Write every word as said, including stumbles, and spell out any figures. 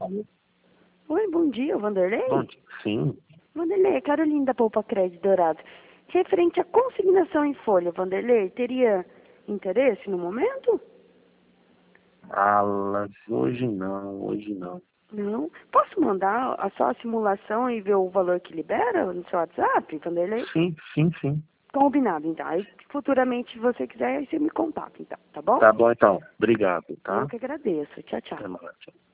Oi, bom dia, Vanderlei? Bom dia. Sim. Vanderlei, é Carolina da Poupa Crédito Dourado. Referente à consignação em folha, Vanderlei, teria interesse no momento? Alas, hoje não, hoje não. Não. Posso mandar a só a simulação e ver o valor que libera no seu WhatsApp, Vanderlei? Sim, sim, sim. Combinado, então. Aí, futuramente, se você quiser, aí você me contata, então, tá bom? Tá bom então. Obrigado, Eu tá? que agradeço. Tchau, tchau. Até mais.